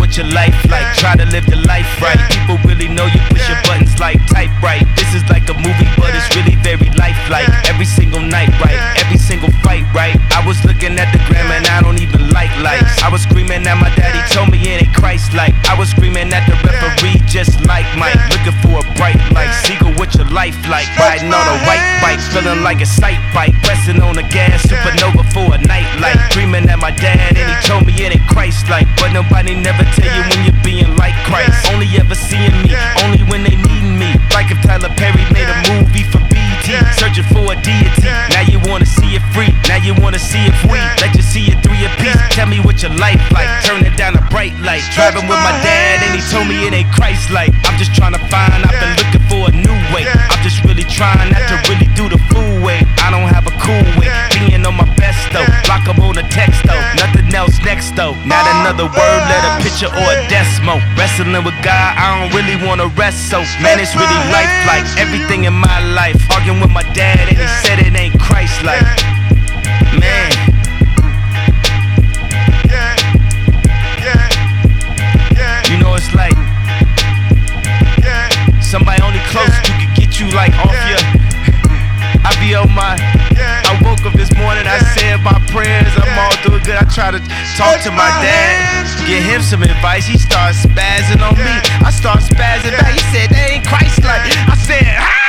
what your life like. Try to live the life right. People really know you push your buttons like type right. This is like a movie, but it's really very lifelike. Every single night, right? Every single fight, right? I was looking at the gram and I don't even like lights. I was screaming at my daddy, told me it ain't Christ-like. I was screaming at the referee, just like Mike. Looking for a bright light. Seagull, what your life like? Riding on a white bike, feeling like a sight bike. Pressing on the gas, supernova for a night light. Dreaming at my dad and he told me it ain't Christ-like. But nobody never tell you when you're being like Christ. Only ever seeing me, only when they needing me. Like if Tyler Perry made a movie for BET, searching for a deity. Now you wanna see it free, now you wanna see if we let you see it 3 apiece. Tell me what your life like, turn it down a bright light. Driving with my dad and he told me it ain't Christ-like. I'm just trying to find, I've been looking for a new way. I'm just really trying not to really do the fool way. I don't have a cool way, being on my best though. Block up on the text though, nothing else next though. Not another word, let a picture or a decimal. Wrestling with God, I don't really wanna rest so. Man, it's really lifelike, everything in my life. Arguing with my dad and he said it ain't Christ-like. Man. You know it's like somebody only close you could get you like off your. I be on my. I woke up this morning, I said my prayers, I'm all doing good. I try to talk to my dad, give him some advice. He starts spazzing on me, I start spazzing back. He said that ain't Christ-like. I said,